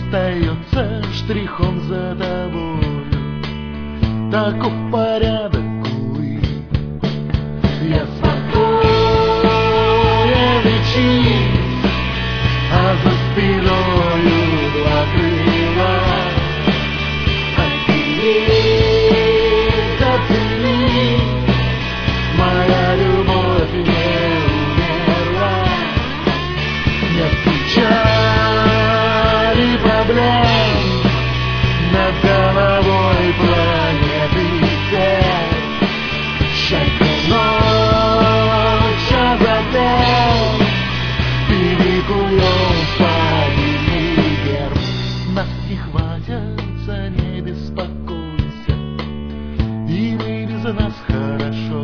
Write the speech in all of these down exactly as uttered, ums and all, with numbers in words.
остается штрихом за тобою. Таков порядок, увы. Я спокоен и чист, а за спиною два крыла. Отделись, отделись, моя любовь не умерла. Нет печали, проблем, над головой планеты всех. Счастье ночь, а затем перекуем победный герб. Нас не хватятся, не беспокойся, и мы без нас хорошо.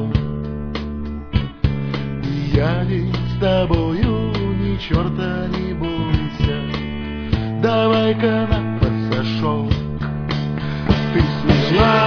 Я ведь с тобою ни черта не бойся. Давай-ка на пассажок. Ты смешна,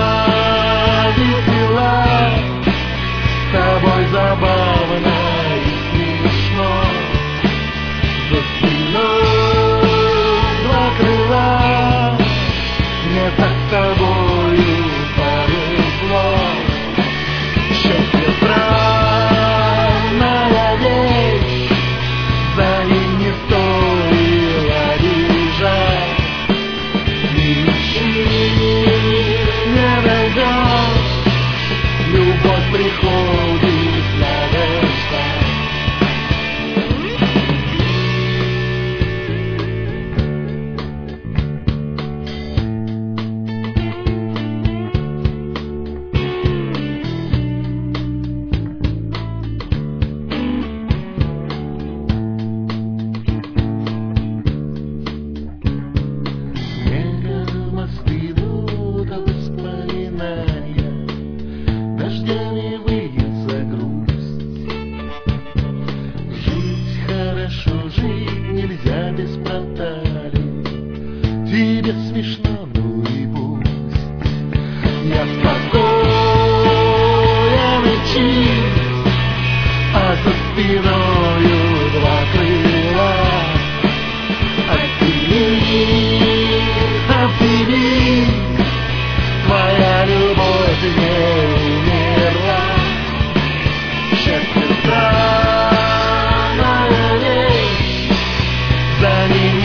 весела, с тобой забавно и смешно. За спиной два крыла, мне так с тобою повезло. Счастье странная вещь, за ним не стоило бежать. Не ищи, не найдешь, любовь приходит, надо ждать. Снегом остынут воспоминания, дождями выется грусть. Жить хорошо, жить нельзя без проталий. Тебе смешно, ну и пусть. Я спокоен и чист, а за спиною два крыла. Отделись, отделись, твоя любовь не умерла. Счастье странная вещь, за ним